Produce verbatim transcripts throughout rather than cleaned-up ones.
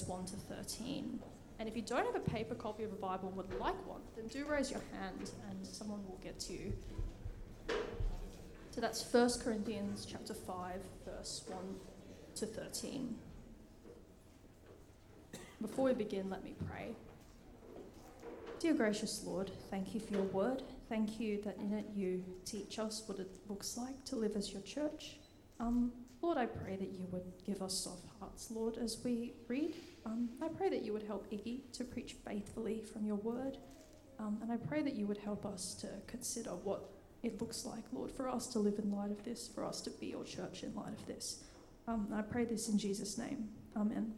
one to thirteen. And if you don't have a paper copy of a Bible and would like one, then do raise your hand and someone will get to you. So that's First Corinthians chapter five, verse one to thirteen. Before we begin, let me pray. Dear gracious Lord, thank you for your word. Thank you that in it you teach us what it looks like to live as your church. Um, Lord, I pray that you would give us soft hearts, Lord, as we read. Um, I pray that you would help Iggy to preach faithfully from your word. Um, and I pray that you would help us to consider what it looks like, Lord, for us to live in light of this, for us to be your church in light of this. Um, and I pray this in Jesus' name. Amen.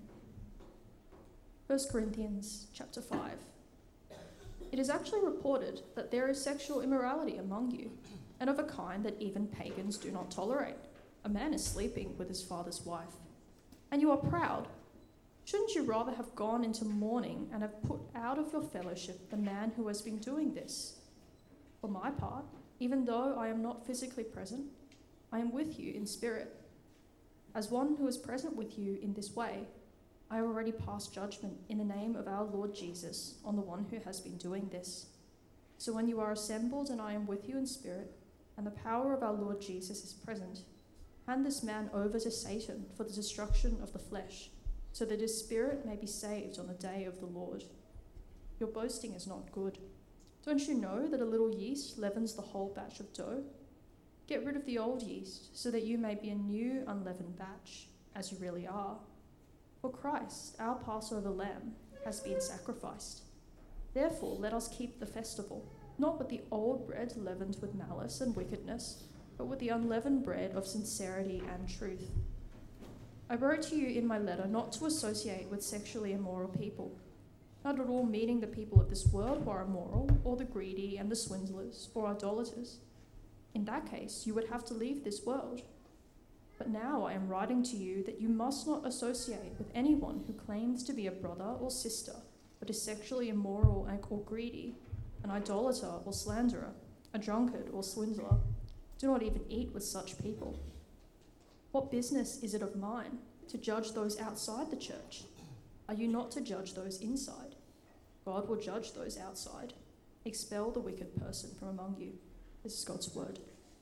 First Corinthians chapter five. It is actually reported that there is sexual immorality among you, and of a kind that even pagans do not tolerate. A man is sleeping with his father's wife. And you are proud. Shouldn't you rather have gone into mourning and have put out of your fellowship the man who has been doing this? For my part, even though I am not physically present, I am with you in spirit. As one who is present with you in this way, I have already passed judgment in the name of our Lord Jesus on the one who has been doing this. So when you are assembled and I am with you in spirit, and the power of our Lord Jesus is present, hand this man over to Satan for the destruction of the flesh, so that his spirit may be saved on the day of the Lord. Your boasting is not good. Don't you know that a little yeast leavens the whole batch of dough? Get rid of the old yeast, so that you may be a new unleavened batch, as you really are. For Christ, our Passover lamb, has been sacrificed. Therefore, let us keep the festival, not with the old bread leavened with malice and wickedness, but with the unleavened bread of sincerity and truth. I wrote to you in my letter not to associate with sexually immoral people, not at all meaning the people of this world who are immoral, or the greedy and the swindlers, or idolaters. In that case, you would have to leave this world. But now I am writing to you that you must not associate with anyone who claims to be a brother or sister, but is sexually immoral or greedy, an idolater or slanderer, a drunkard or swindler. Do not even eat with such people. What business is it of mine to judge those outside the church? Are you not to judge those inside? God will judge those outside. Expel the wicked person from among you. This is God's word.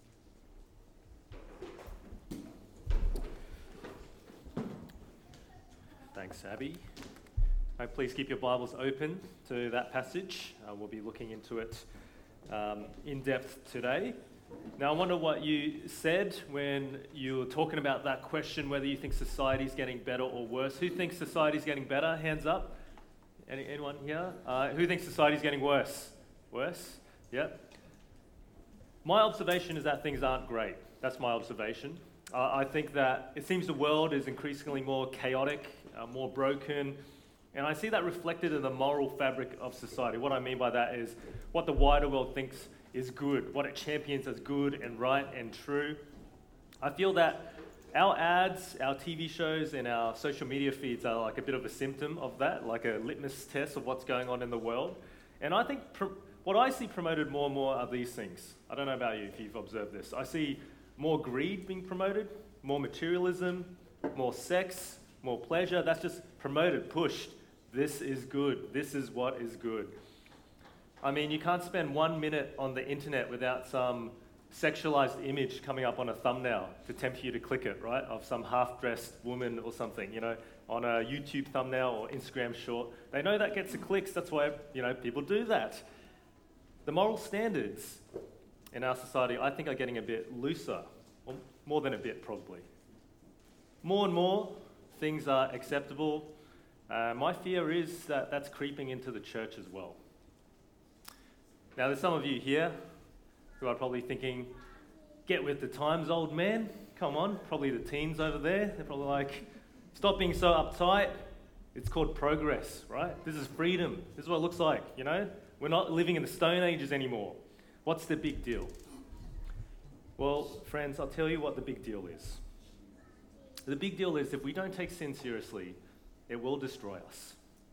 Thanks, Abby. Uh, please keep your Bibles open to that passage. Uh, we'll be looking into it um, in depth today. Now, I wonder what you said when you were talking about that question, whether you think society's getting better or worse. Who thinks society's getting better? Hands up. Any, anyone here? Uh, who thinks society's getting worse? Worse? Yep. My observation is that things aren't great. That's my observation. Uh, I think that it seems the world is increasingly more chaotic, uh, more broken, and I see that reflected in the moral fabric of society. What I mean by that is what the wider world thinks is good, what it champions as good and right and true. I feel that our ads, our T V shows, and our social media feeds are like a bit of a symptom of that, like a litmus test of what's going on in the world. And I think pr- what I see promoted more and more are these things. I don't know about you if you've observed this. I see more greed being promoted, more materialism, more sex, more pleasure. That's just promoted, pushed. This is good. This is what is good. I mean, you can't spend one minute on the internet without some sexualized image coming up on a thumbnail to tempt you to click it, right? Of some half-dressed woman or something, you know, on a YouTube thumbnail or Instagram short. They know that gets the clicks. That's why, you know, people do that. The moral standards in our society, I think, are getting a bit looser, or more than a bit, probably. More and more things are acceptable. Uh, my fear is that that's creeping into the church as well. Now, there's some of you here who are probably thinking, get with the times, old man. Come on, probably the teens over there. They're probably like, stop being so uptight. It's called progress, right? This is freedom. This is what it looks like, you know? We're not living in the Stone Ages anymore. What's the big deal? Well, friends, I'll tell you what the big deal is. The big deal is if we don't take sin seriously, it will destroy us.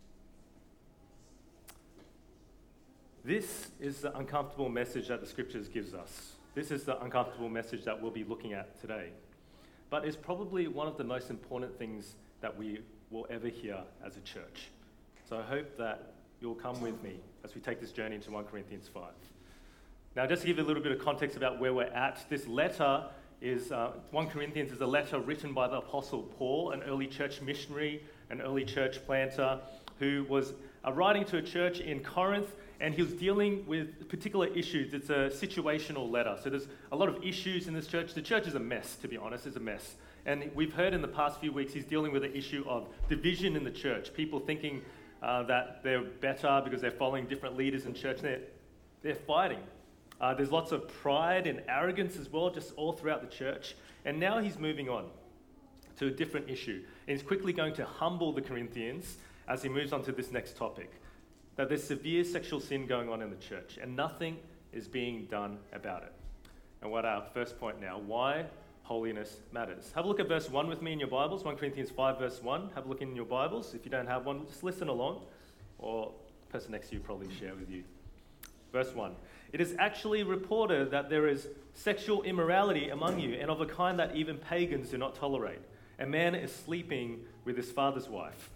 This is the uncomfortable message that the scriptures gives us. This is the uncomfortable message that we'll be looking at today. But it's probably one of the most important things that we will ever hear as a church. So I hope that you'll come with me as we take this journey into First Corinthians five. Now, just to give you a little bit of context about where we're at, this letter is, uh, First Corinthians is a letter written by the Apostle Paul, an early church missionary, an early church planter, who was uh, writing to a church in Corinth, and he was dealing with particular issues. It's a situational letter. So there's a lot of issues in this church. The church is a mess, to be honest, it's a mess. And we've heard in the past few weeks, he's dealing with the issue of division in the church, people thinking uh, that they're better because they're following different leaders in church. They're, they're fighting. Uh, there's lots of pride and arrogance as well, just all throughout the church. And now he's moving on to a different issue. And he's quickly going to humble the Corinthians as he moves on to this next topic, that there's severe sexual sin going on in the church, and nothing is being done about it. And what our first point now, why holiness matters. Have a look at verse one with me in your Bibles, First Corinthians five, verse one. Have a look in your Bibles. If you don't have one, just listen along, or the person next to you probably share with you. Verse one. It is actually reported that there is sexual immorality among you, and of a kind that even pagans do not tolerate. A man is sleeping with his father's wife.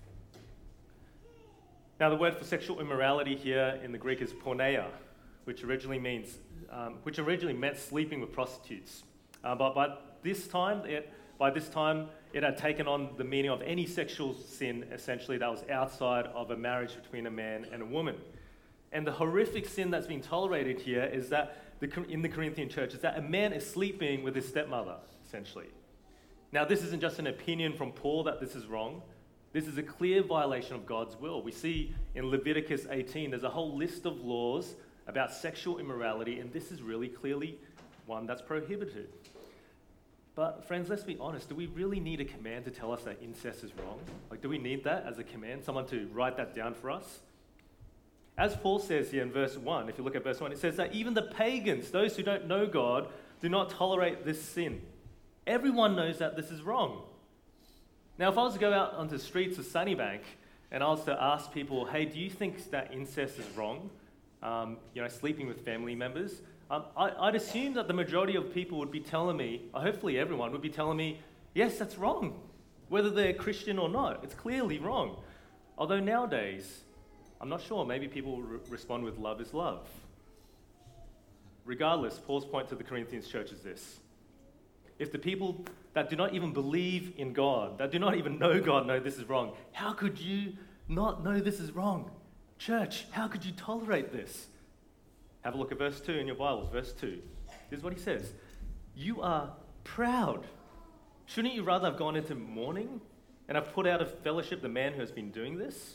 Now, the word for sexual immorality here in the Greek is porneia, which originally means, um, which originally meant sleeping with prostitutes. Uh, but by this time, it, by this time, it had taken on the meaning of any sexual sin, essentially, that was outside of a marriage between a man and a woman. And the horrific sin that's being tolerated here is that the, in the Corinthian church is that a man is sleeping with his stepmother, essentially. Now, this isn't just an opinion from Paul that this is wrong. This is a clear violation of God's will. We see in Leviticus eighteen, there's a whole list of laws about sexual immorality, and this is really clearly one that's prohibited. But friends, let's be honest, do we really need a command to tell us that incest is wrong? Like, do we need that as a command, someone to write that down for us? As Paul says here in verse one, if you look at verse one, it says that even the pagans, those who don't know God, do not tolerate this sin. Everyone knows that this is wrong. Now, if I was to go out onto the streets of Sunnybank and I was to ask people, hey, do you think that incest is wrong? Um, you know, sleeping with family members? Um, I, I'd assume that the majority of people would be telling me, or hopefully everyone would be telling me, yes, that's wrong. Whether they're Christian or not, it's clearly wrong. Although nowadays, I'm not sure, maybe people re- respond with love is love. Regardless, Paul's point to the Corinthians church is this. If the people that do not even believe in God, that do not even know God, know this is wrong, how could you not know this is wrong? Church, how could you tolerate this? Have a look at verse two in your Bibles, verse two. This is what he says. You are proud. Shouldn't you rather have gone into mourning and have put out of fellowship the man who has been doing this?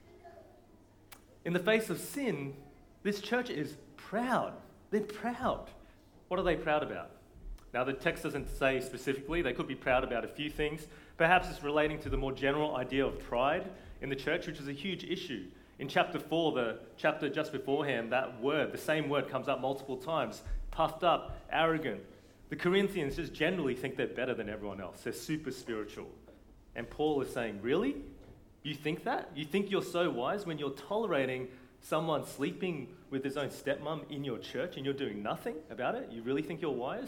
In the face of sin, this church is proud. They're proud. What are they proud about? Now, the text doesn't say specifically. They could be proud about a few things. Perhaps it's relating to the more general idea of pride in the church, which is a huge issue. In chapter four, the chapter just beforehand, that word, the same word comes up multiple times. Puffed up, arrogant. The Corinthians just generally think they're better than everyone else. They're super spiritual. And Paul is saying, really? You think that? You think you're so wise when you're tolerating someone sleeping with his own stepmom in your church and you're doing nothing about it? You really think you're wise?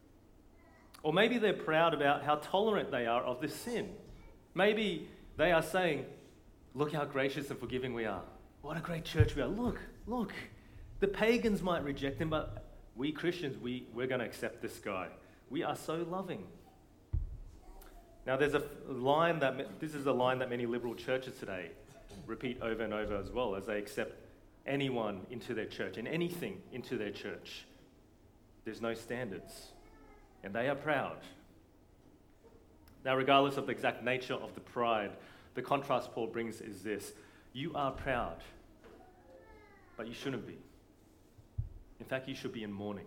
Or maybe they're proud about how tolerant they are of this sin. Maybe they are saying, look how gracious and forgiving we are. What a great church we are. Look, look. The pagans might reject him, but we Christians, we, we're going to accept this guy. We are so loving. Now, there's a line that, this is a line that many liberal churches today repeat over and over as well, as they accept anyone into their church and anything into their church. There's no standards. And they are proud. Now, regardless of the exact nature of the pride, the contrast Paul brings is this. You are proud, but you shouldn't be. In fact, you should be in mourning.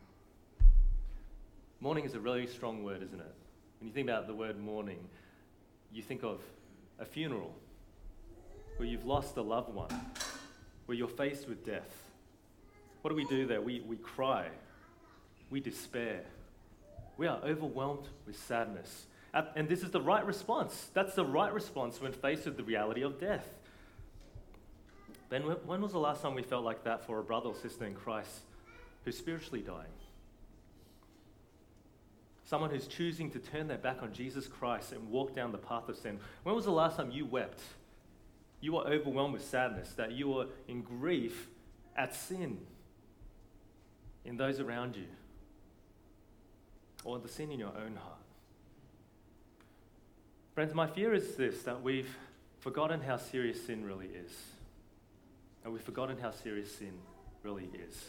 Mourning is a really strong word, isn't it? When you think about the word mourning, you think of a funeral where you've lost a loved one, where you're faced with death. What do we do there? We, we cry. We despair. We are overwhelmed with sadness. And this is the right response. That's the right response when faced with the reality of death. Ben, when was the last time we felt like that for a brother or sister in Christ who's spiritually dying? someone who's choosing to turn their back on Jesus Christ and walk down the path of sin. When was the last time you wept? You were overwhelmed with sadness, that you were in grief at sin in those around you, or the sin in your own heart. Friends, my fear is this, that we've forgotten how serious sin really is. And we've forgotten how serious sin really is.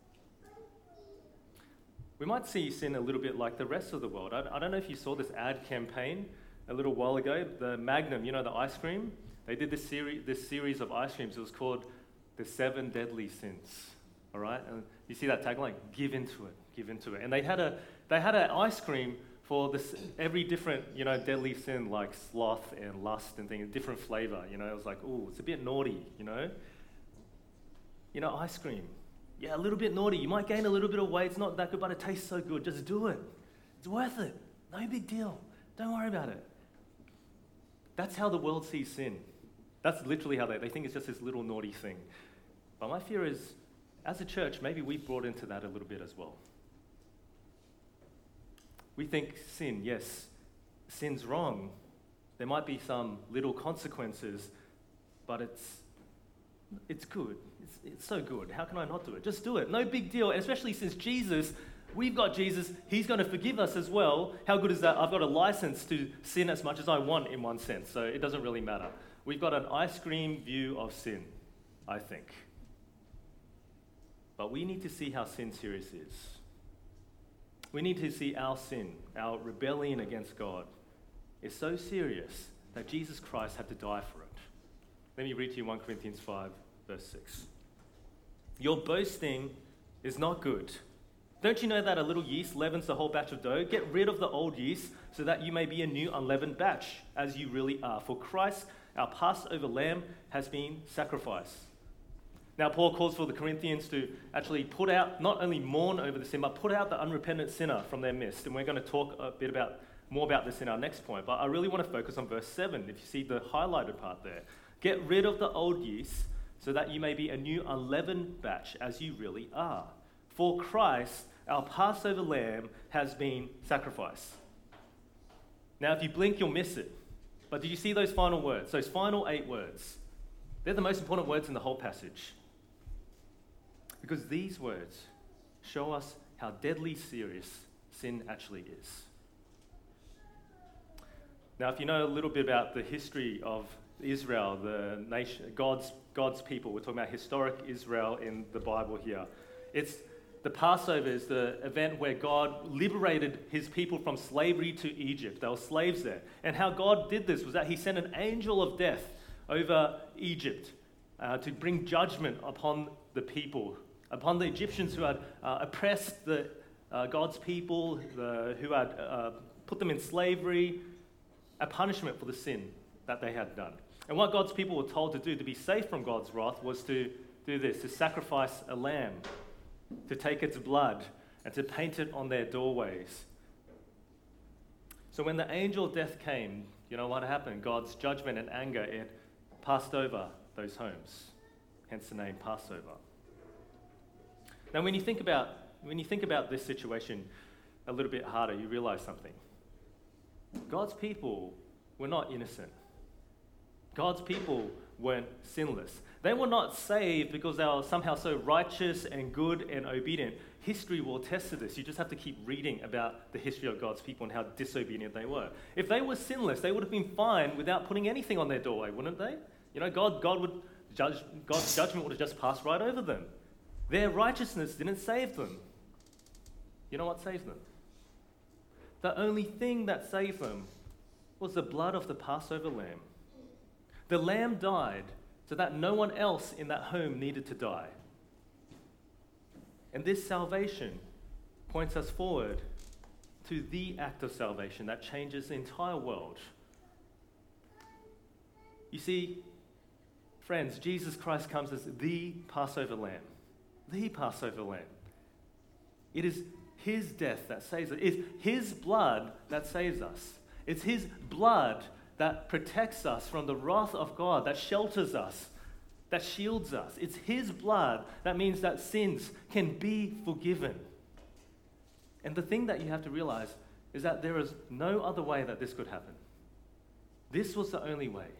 We might see sin a little bit like the rest of the world. I, I don't know if you saw this ad campaign a little while ago, the Magnum, you know, the ice cream. They did this series, this series of ice creams. It was called The Seven Deadly Sins. All right, and you see that tagline: "Give into it, give into it." And they had a they had an ice cream for this every different, you know, deadly sin like sloth and lust and things, different flavor. You know, it was like, oh, it's a bit naughty. You know, you know, ice cream. Yeah, a little bit naughty. You might gain a little bit of weight. It's not that good, but it tastes so good. Just do it. It's worth it. No big deal. Don't worry about it. That's how the world sees sin. That's literally how they, they think it's just this little naughty thing. But my fear is, as a church, maybe we've brought into that a little bit as well. We think sin, yes, sin's wrong. There might be some little consequences, but it's it's good. It's, it's so good. How can I not do it? Just do it. No big deal. And especially since Jesus, we've got Jesus, he's going to forgive us as well. How good is that? I've got a license to sin as much as I want in one sense, so it doesn't really matter. We've got an ice cream view of sin, I think. But we need to see how sin serious is. We need to see our sin, our rebellion against God, is so serious that Jesus Christ had to die for it. Let me read to you First Corinthians five, verse six. Your boasting is not good. Don't you know that a little yeast leavens the whole batch of dough? Get rid of the old yeast so that you may be a new unleavened batch, as you really are. For Christ, our Passover lamb, has been sacrificed. Now, Paul calls for the Corinthians to actually put out, not only mourn over the sin, but put out the unrepentant sinner from their midst. And we're going to talk a bit about more about this in our next point. But I really want to focus on verse seven, if you see the highlighted part there. Get rid of the old yeast so that you may be a new unleavened batch, as you really are. For Christ, our Passover lamb, has been sacrificed. Now, if you blink, you'll miss it. But did you see those final words? Those final eight words. They're the most important words in the whole passage. Because these words show us how deadly serious sin actually is. Now, if you know a little bit about the history of Israel, the nation, God's, God's people, we're talking about historic Israel in the Bible here. It's the Passover is the event where God liberated his people from slavery to Egypt. They were slaves there. And how God did this was that he sent an angel of death over Egypt uh, to bring judgment upon the people, upon the Egyptians who had uh, oppressed the, uh, God's people, the, who had uh, put them in slavery, a punishment for the sin that they had done. And what God's people were told to do to be safe from God's wrath was to do this, to sacrifice a lamb, to take its blood, and to paint it on their doorways. So when the angel of death came, you know what happened? God's judgment and anger, it passed over those homes, hence the name Passover. Now, when you think about when you think about this situation a little bit harder, you realize something. God's people were not innocent. God's people weren't sinless. They were not saved because they were somehow so righteous and good and obedient. History will attest to this. You just have to keep reading about the history of God's people and how disobedient they were. If they were sinless, they would have been fine without putting anything on their doorway, wouldn't they? You know, God, God would judge. God's judgment would have just passed right over them. Their righteousness didn't save them. You know what saved them? The only thing that saved them was the blood of the Passover lamb. The lamb died so that no one else in that home needed to die. And this salvation points us forward to the act of salvation that changes the entire world. You see, friends, Jesus Christ comes as the Passover lamb. The Passover lamb. It is his death that saves us. It's his blood that saves us. It's his blood that protects us from the wrath of God, that shelters us, that shields us. It's his blood that means that sins can be forgiven. And the thing that you have to realize, is that there is no other way that this could happen. This was the only way.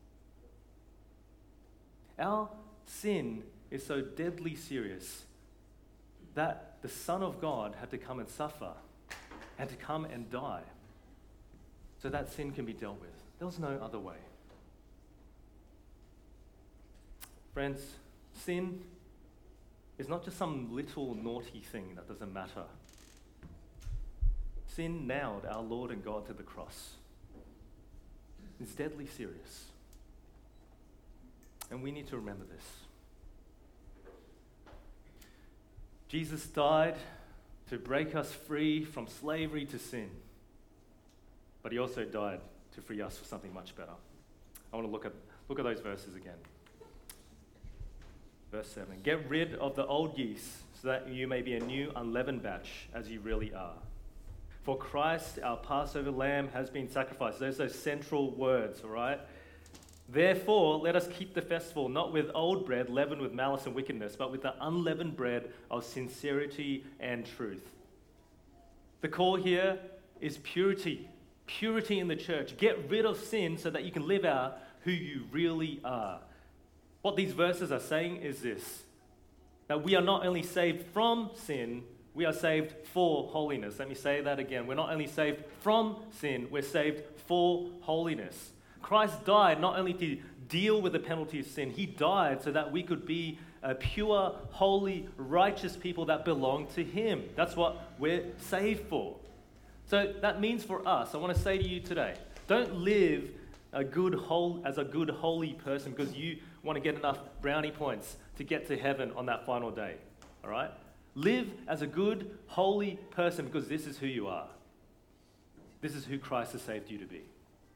Our sin is so deadly serious that the Son of God had to come and suffer, had to come and die, so that sin can be dealt with. There was no other way. Friends, sin is not just some little naughty thing that doesn't matter. Sin nailed our Lord and God to the cross. It's deadly serious. And we need to remember this. Jesus died to break us free from slavery to sin. But he also died to free us for something much better. I want to look at, look at those verses again. Verse seven. Get rid of the old yeast so that you may be a new unleavened batch as you really are. For Christ, our Passover lamb, has been sacrificed. Those are those central words, all right? Therefore, let us keep the festival not with old bread leavened with malice and wickedness, but with the unleavened bread of sincerity and truth. The call here is purity. Purity in the church. Get rid of sin so that you can live out who you really are. What these verses are saying is this: that we are not only saved from sin, we are saved for holiness. Let me say that again. We're not only saved from sin, we're saved for holiness. Christ died not only to deal with the penalty of sin, he died so that we could be a pure, holy, righteous people that belong to him. That's what we're saved for. So that means for us, I want to say to you today, don't live a good whole, as a good, holy person because you want to get enough brownie points to get to heaven on that final day. All right? Live as a good, holy person because this is who you are. This is who Christ has saved you to be.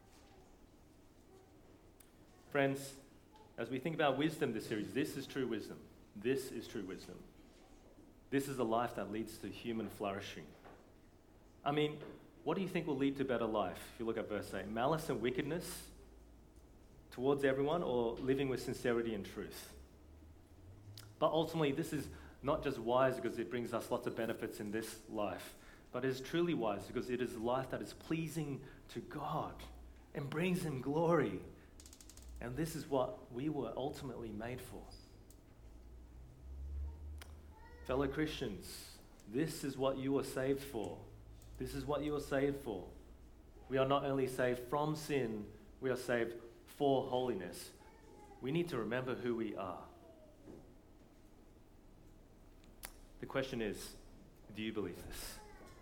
Friends, as we think about wisdom this series, this is true wisdom. This is true wisdom. This is a life that leads to human flourishing. I mean, what do you think will lead to better life? If you look at verse eight, malice and wickedness towards everyone, or living with sincerity and truth? But ultimately, this is not just wise because it brings us lots of benefits in this life, but it is truly wise because it is a life that is pleasing to God and brings him glory. And this is what we were ultimately made for. Fellow Christians, this is what you were saved for. This is what you were saved for. We are not only saved from sin, we are saved for holiness. We need to remember who we are. The question is, do you believe this?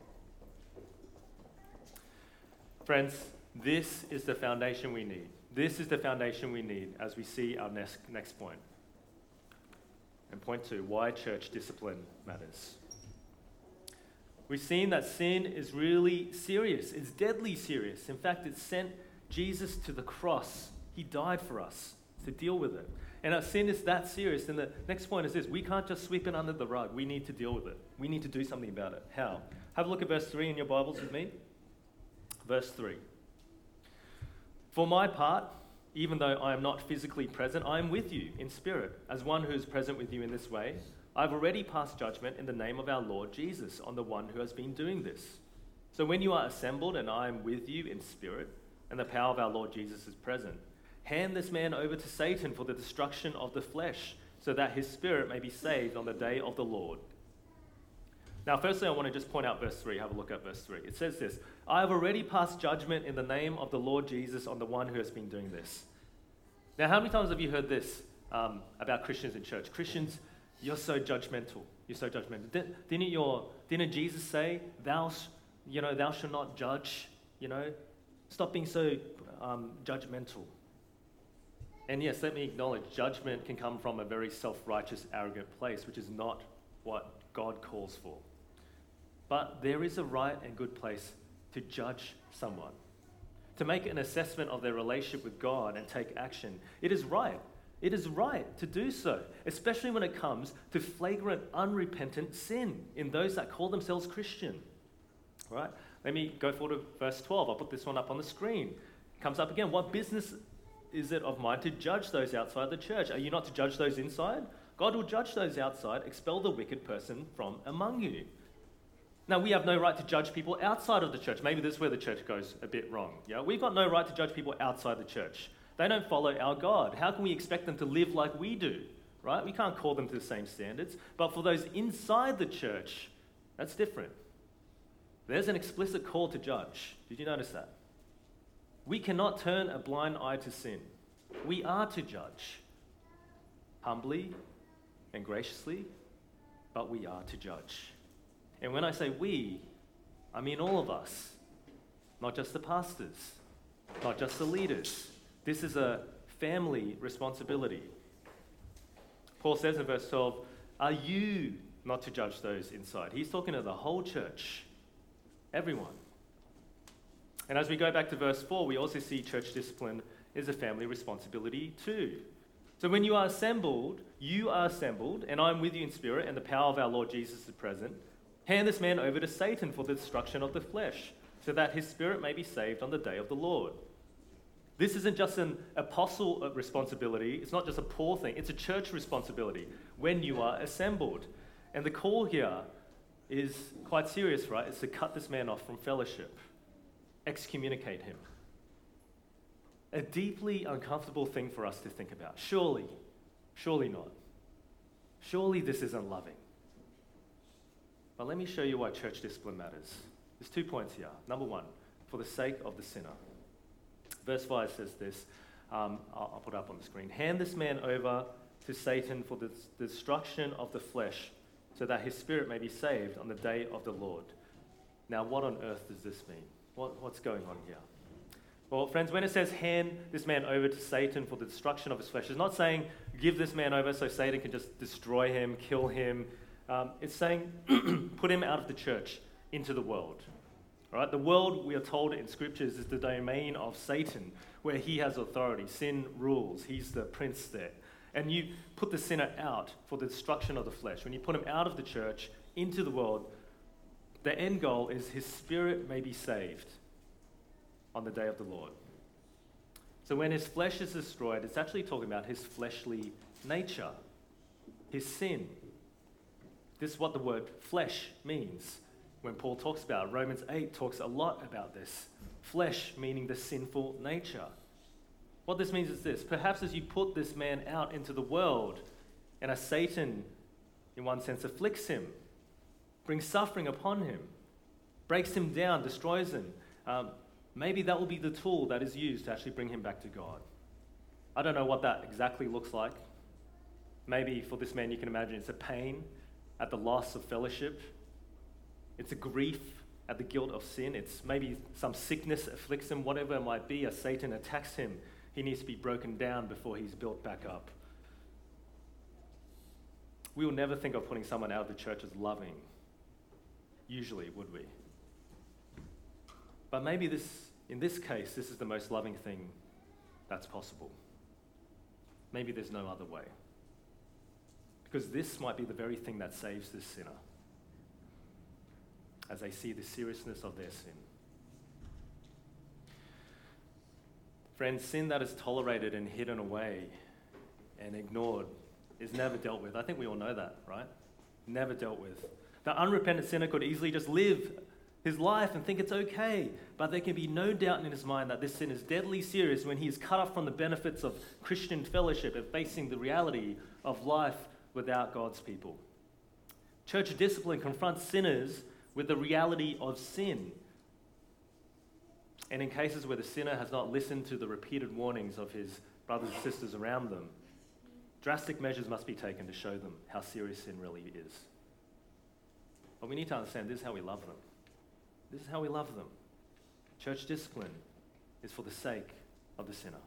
Friends, this is the foundation we need. This is the foundation we need as we see our next, next point. And point two, why church discipline matters. We've seen that sin is really serious. It's deadly serious. In fact, it sent Jesus to the cross. He died for us to deal with it. And our sin is that serious. And the next point is this: we can't just sweep it under the rug. We need to deal with it. We need to do something about it. How? Have a look at verse three in your Bibles with me. Verse three. For my part, even though I am not physically present, I am with you in spirit, as one who is present with you in this way. I've already passed judgment in the name of our Lord Jesus on the one who has been doing this. So when you are assembled and I am with you in spirit, and the power of our Lord Jesus is present, hand this man over to Satan for the destruction of the flesh, so that his spirit may be saved on the day of the Lord. Now, firstly, I want to just point out verse three. Have a look at verse three. It says this: I have already passed judgment in the name of the Lord Jesus on the one who has been doing this. Now, how many times have you heard this um, about Christians in church? Christians, you're so judgmental. You're so judgmental. Didn't, didn't, your, didn't Jesus say, thou, you know, thou shalt not judge? You know, stop being so um, judgmental. And yes, let me acknowledge, judgment can come from a very self-righteous, arrogant place, which is not what God calls for. But there is a right and good place to judge someone, to make an assessment of their relationship with God and take action. It is right. It is right to do so, especially when it comes to flagrant, unrepentant sin in those that call themselves Christian. Right? Let me go forward to verse twelve. I'll put this one up on the screen. It comes up again. What business is it of mine to judge those outside the church? Are you not to judge those inside? God will judge those outside. Expel the wicked person from among you. Now, we have no right to judge people outside of the church. Maybe this is where the church goes a bit wrong. Yeah, we've got no right to judge people outside the church. They don't follow our God. How can we expect them to live like we do, right? We can't call them to the same standards. But for those inside the church, that's different. There's an explicit call to judge. Did you notice that? We cannot turn a blind eye to sin. We are to judge, humbly and graciously, but we are to judge. And when I say we, I mean all of us, not just the pastors, not just the leaders. This is a family responsibility. Paul says in verse twelve, are you not to judge those inside? He's talking to the whole church, everyone. And as we go back to verse four, we also see church discipline is a family responsibility too. So when you are assembled, you are assembled, and I'm with you in spirit, and the power of our Lord Jesus is present. Hand this man over to Satan for the destruction of the flesh, so that his spirit may be saved on the day of the Lord. This isn't just an apostle responsibility. It's not just a Paul thing. It's a church responsibility when you are assembled. And the call here is quite serious, right? It's to cut this man off from fellowship, excommunicate him. A deeply uncomfortable thing for us to think about. Surely, surely not. Surely this isn't loving. But let me show you why church discipline matters. There's two points here. Number one, for the sake of the sinner. Verse five says this, um, I'll, I'll put it up on the screen. Hand this man over to Satan for the destruction of the flesh, so that his spirit may be saved on the day of the Lord. Now, what on earth does this mean? What, what's going on here? Well, friends, when it says hand this man over to Satan for the destruction of his flesh, it's not saying give this man over so Satan can just destroy him, kill him. Um, it's saying put him out of the church into the world. All right? The world, we are told in scriptures, is the domain of Satan, where he has authority. Sin rules. He's the prince there. And you put the sinner out for the destruction of the flesh. When you put him out of the church into the world, the end goal is his spirit may be saved on the day of the Lord. So when his flesh is destroyed, it's actually talking about his fleshly nature, his sin. This is what the word flesh means when Paul talks about it. Romans eight talks a lot about this. Flesh meaning the sinful nature. What this means is this. Perhaps as you put this man out into the world, and as Satan, in one sense, afflicts him, brings suffering upon him, breaks him down, destroys him, um, maybe that will be the tool that is used to actually bring him back to God. I don't know what that exactly looks like. Maybe for this man, you can imagine it's a pain at the loss of fellowship. It's a grief at the guilt of sin. It's maybe some sickness afflicts him, whatever it might be, as Satan attacks him. He needs to be broken down before he's built back up. We will never think of putting someone out of the church as loving. Usually, would we? But maybe this, in this case, this is the most loving thing that's possible. Maybe there's no other way. Because this might be the very thing that saves this sinner as they see the seriousness of their sin. Friends, sin that is tolerated and hidden away and ignored is never dealt with. I think we all know that, right? Never dealt with. The unrepentant sinner could easily just live his life and think it's okay, but there can be no doubt in his mind that this sin is deadly serious when he is cut off from the benefits of Christian fellowship and facing the reality of life without God's people. Church discipline confronts sinners with the reality of sin. And in cases where the sinner has not listened to the repeated warnings of his brothers and sisters around them, drastic measures must be taken to show them how serious sin really is. But we need to understand this is how we love them. This is how we love them. Church discipline is for the sake of the sinner.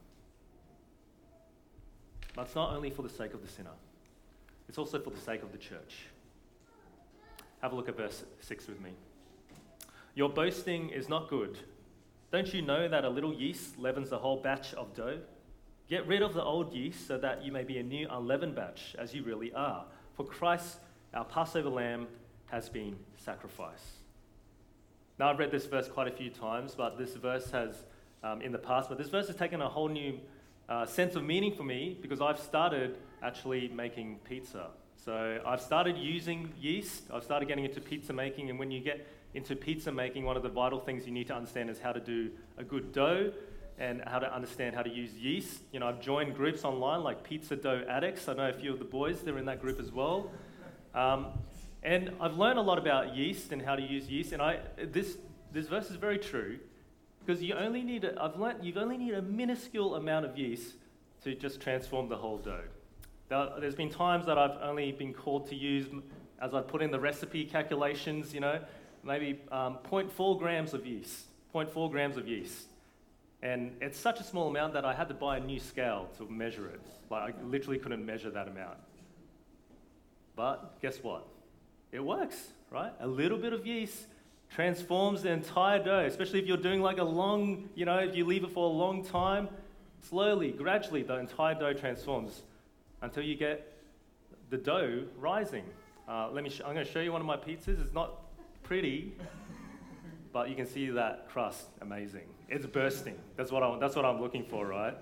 But it's not only for the sake of the sinner. It's also for the sake of the church. Have a look at verse six with me. Your boasting is not good. Don't you know that a little yeast leavens the whole batch of dough? Get rid of the old yeast so that you may be a new unleavened batch, as you really are. For Christ, our Passover lamb, has been sacrificed. Now, I've read this verse quite a few times, but this verse has, um, in the past, but this verse has taken a whole new uh, sense of meaning for me because I've started actually making pizza. So I've started using yeast. I've started getting into pizza making, and when you get into pizza making, one of the vital things you need to understand is how to do a good dough and how to understand how to use yeast. You know, I've joined groups online like Pizza Dough Addicts. I know a few of the boys, they're in that group as well. Um, and I've learned a lot about yeast and how to use yeast, and I this this verse is very true, because you only need a, I've learned you only need a minuscule amount of yeast to just transform the whole dough. There's been times that I've only been called to use, as I've put in the recipe calculations, you know, maybe um, zero point four grams of yeast, zero point four grams of yeast. And it's such a small amount that I had to buy a new scale to measure it. Like, I literally couldn't measure that amount. But guess what? It works, right? A little bit of yeast transforms the entire dough, especially if you're doing like a long, you know, if you leave it for a long time, slowly, gradually, the entire dough transforms until you get the dough rising. Uh, let me. Sh- I'm going to show you one of my pizzas. It's not pretty, but you can see that crust. Amazing. It's bursting. That's what I. That's what I'm looking for, right?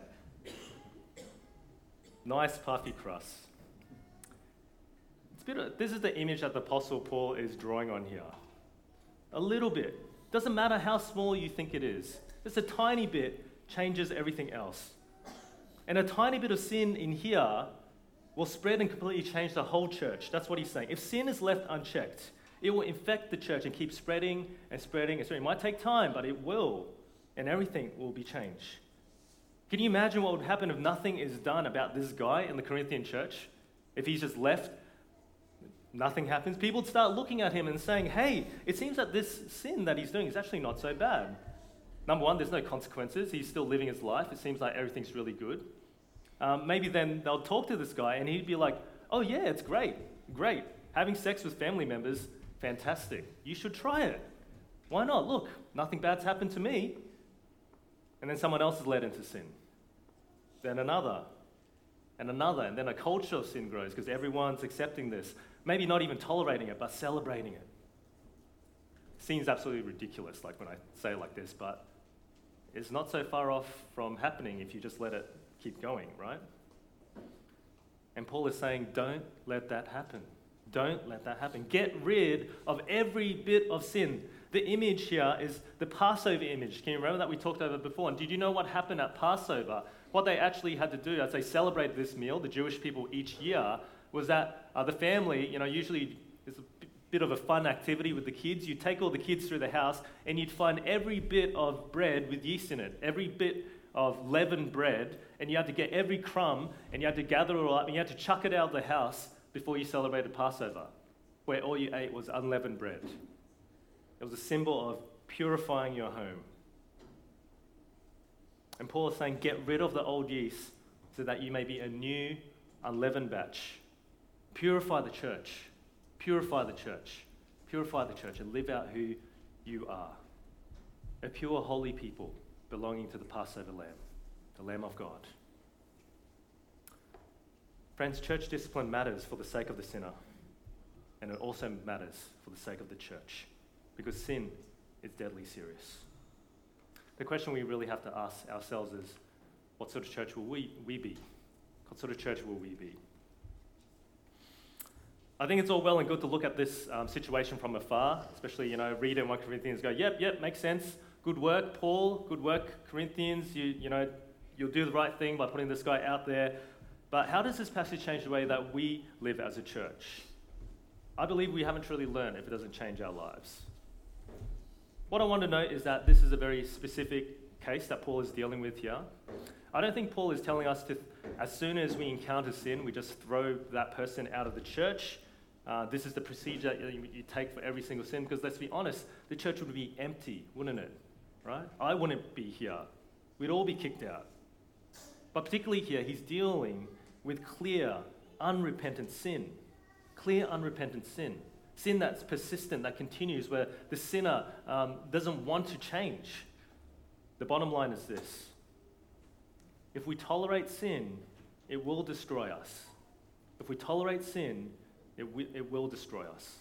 Nice puffy crust. It's a bit of, this is the image that the Apostle Paul is drawing on here. A little bit. Doesn't matter how small you think it is. Just a tiny bit changes everything else. And a tiny bit of sin in here will spread and completely change the whole church. That's what he's saying. If sin is left unchecked, it will infect the church and keep spreading and spreading and spreading. It might take time, but it will, and everything will be changed. Can you imagine what would happen if nothing is done about this guy in the Corinthian church? If he's just left, nothing happens. People would start looking at him and saying, hey, it seems that this sin that he's doing is actually not so bad. Number one, there's no consequences. He's still living his life. It seems like everything's really good. Um, maybe then they'll talk to this guy and he'd be like, oh yeah, it's great, great. Having sex with family members, fantastic. You should try it. Why not? Look, nothing bad's happened to me. And then someone else is led into sin. Then another, and another, and then a culture of sin grows because everyone's accepting this. Maybe not even tolerating it, but celebrating it. Seems absolutely ridiculous, like when I say it like this, but it's not so far off from happening if you just let it keep going, right? And Paul is saying, don't let that happen. Don't let that happen. Get rid of every bit of sin. The image here is the Passover image. Can you remember that we talked over before? And did you know what happened at Passover? What they actually had to do as they celebrated this meal, the Jewish people each year, was that uh, the family, you know, usually it's a bit of a fun activity with the kids. You'd take all the kids through the house and you'd find every bit of bread with yeast in it, every bit of leavened bread, and you had to get every crumb and you had to gather it all up and you had to chuck it out of the house before you celebrated Passover, where all you ate was unleavened bread. It was a symbol of purifying your home. And Paul is saying, get rid of the old yeast so that you may be a new, unleavened batch. Purify the church. Purify the church. Purify the church and live out who you are. A pure, holy people belonging to the Passover Lamb, the Lamb of God. Friends, church discipline matters for the sake of the sinner, and it also matters for the sake of the church, because sin is deadly serious. The question we really have to ask ourselves is, what sort of church will we, we be? What sort of church will we be? I think it's all well and good to look at this um, situation from afar, especially, you know, read it in First Corinthians, go, yep, yep, makes sense. Good work, Paul. Good work, Corinthians. You, you know, you'll do the right thing by putting this guy out there. But how does this passage change the way that we live as a church? I believe we haven't truly learned if it doesn't change our lives. What I want to note is that this is a very specific case that Paul is dealing with here. I don't think Paul is telling us to, as soon as we encounter sin, we just throw that person out of the church. Uh, this is the procedure that you, you take for every single sin, because let's be honest, the church would be empty, wouldn't it? Right? I wouldn't be here. We'd all be kicked out. But particularly here, he's dealing with clear, unrepentant sin. Clear, unrepentant sin. Sin that's persistent, that continues, where the sinner um, doesn't want to change. The bottom line is this. If we tolerate sin, it will destroy us. If we tolerate sin, it, w- it will destroy us.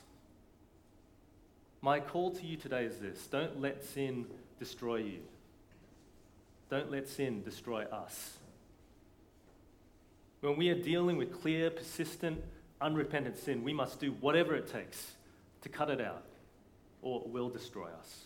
My call to you today is this. Don't let sin destroy you. Don't let sin destroy us. When we are dealing with clear, persistent, unrepentant sin, we must do whatever it takes to cut it out, or it will destroy us.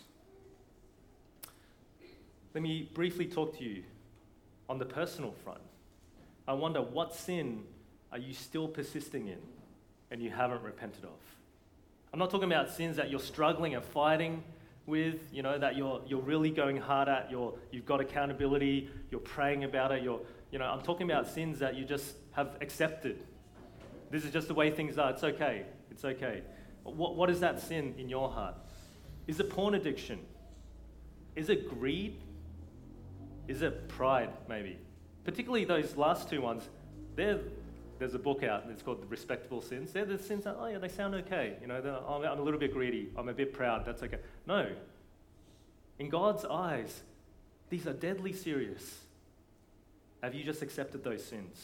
Let me briefly talk to you on the personal front. I wonder, what sin are you still persisting in and you haven't repented of? I'm not talking about sins that you're struggling and fighting with, you know, that you're you're really going hard at, you're, you've got accountability, you're praying about it, you're, you know, I'm talking about sins that you just have accepted. This is just the way things are. It's okay. It's okay. What, what is that sin in your heart? Is it porn addiction? Is it greed? Is it pride, maybe? Particularly those last two ones, they're, there's a book out, it's called The Respectable Sins. They're the sins that, oh yeah, they sound okay. You know, I'm, I'm a little bit greedy, I'm a bit proud, that's okay. No. In God's eyes, these are deadly serious. Have you just accepted those sins?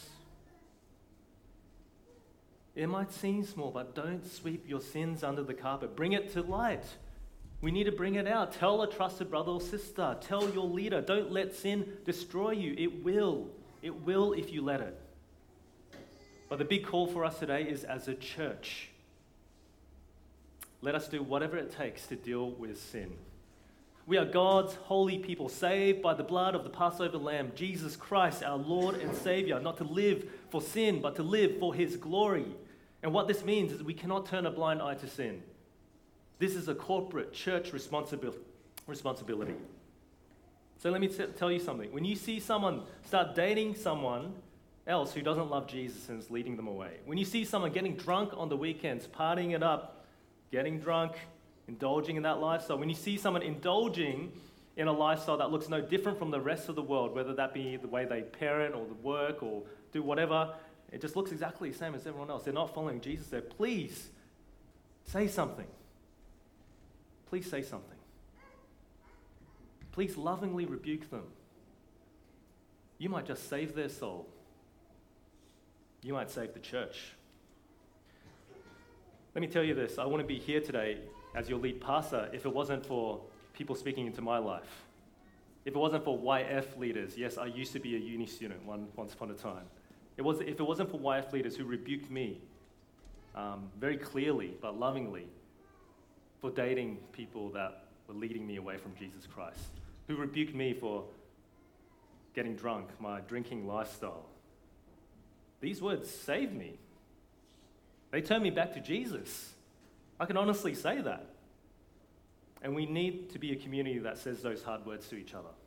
It might seem small, but don't sweep your sins under the carpet. Bring it to light. We need to bring it out. Tell a trusted brother or sister. Tell your leader. Don't let sin destroy you. It will. It will if you let it. But the big call for us today is, as a church, let us do whatever it takes to deal with sin. We are God's holy people, saved by the blood of the Passover Lamb, Jesus Christ, our Lord and Savior, not to live for sin, but to live for His glory. And what this means is we cannot turn a blind eye to sin. This is a corporate church responsibil- responsibility. So let me t- tell you something. When you see someone start dating someone else who doesn't love Jesus and is leading them away, when you see someone getting drunk on the weekends, partying it up, getting drunk, indulging in that lifestyle, when you see someone indulging in a lifestyle that looks no different from the rest of the world, whether that be the way they parent or the work or do whatever, it just looks exactly the same as everyone else. They're not following Jesus there. Please say something. Please say something. Please lovingly rebuke them. You might just save their soul. You might save the church. Let me tell you this. I want to be here today as your lead pastor if it wasn't for people speaking into my life. If it wasn't for Y F leaders. Yes, I used to be a uni student one, once upon a time. It was, if it wasn't for Y F leaders who rebuked me um, very clearly but lovingly for dating people that were leading me away from Jesus Christ, who rebuked me for getting drunk, my drinking lifestyle. These words saved me. They turned me back to Jesus. I can honestly say that. And we need to be a community that says those hard words to each other.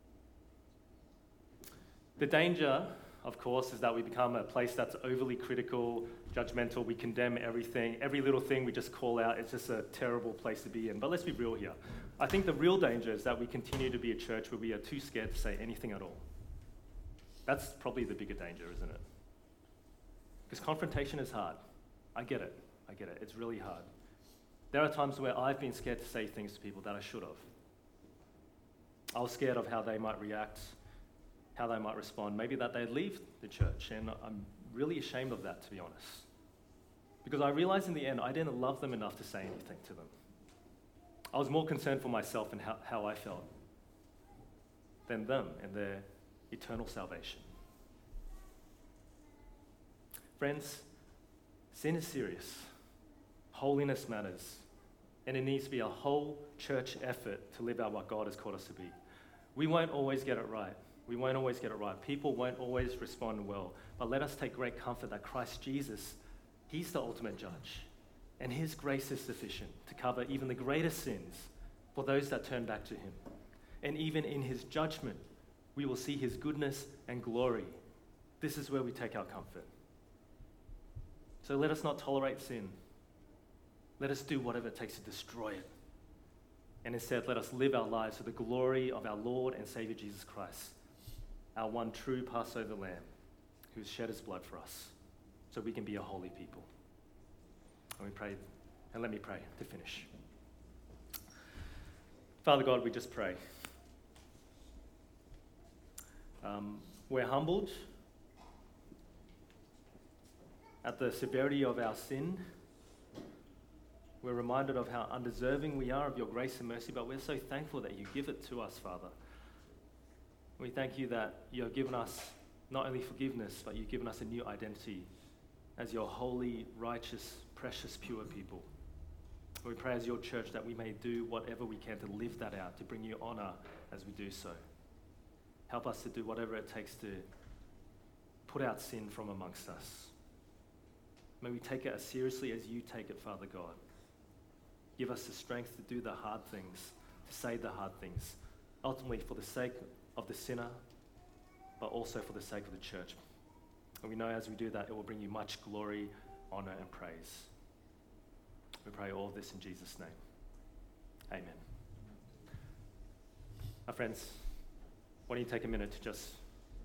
The danger, of course, is that we become a place that's overly critical, judgmental. We condemn everything. Every little thing we just call out. It's just a terrible place to be in. But let's be real here. I think the real danger is that we continue to be a church where we are too scared to say anything at all. That's probably the bigger danger, isn't it? Because confrontation is hard. I get it. I get it. It's really hard. There are times where I've been scared to say things to people that I should have. I was scared of how they might react, how they might respond, maybe that they'd leave the church, and I'm really ashamed of that, to be honest. Because I realized in the end, I didn't love them enough to say anything to them. I was more concerned for myself and how, how I felt than them and their eternal salvation. Friends, sin is serious. Holiness matters. And it needs to be a whole church effort to live out what God has called us to be. We won't always get it right. We won't always get it right. People won't always respond well. But let us take great comfort that Christ Jesus, He's the ultimate judge. And His grace is sufficient to cover even the greatest sins for those that turn back to Him. And even in His judgment, we will see His goodness and glory. This is where we take our comfort. So let us not tolerate sin. Let us do whatever it takes to destroy it. And instead, let us live our lives for the glory of our Lord and Savior Jesus Christ, our one true Passover Lamb, who has shed His blood for us, so we can be a holy people. And we pray, and let me pray to finish. Father God, we just pray. Um, we're humbled at the severity of our sin. We're reminded of how undeserving we are of your grace and mercy, but we're so thankful that you give it to us, Father. We thank you that you have given us not only forgiveness, but you've given us a new identity as your holy, righteous, precious, pure people. We pray as your church that we may do whatever we can to live that out, to bring you honor as we do so. Help us to do whatever it takes to put out sin from amongst us. May we take it as seriously as you take it, Father God. Give us the strength to do the hard things, to say the hard things, ultimately for the sake of the sinner, but also for the sake of the church. And we know as we do that, it will bring you much glory, honor, and praise. We pray all of this in Jesus' name. Amen. My friends, why don't you take a minute to just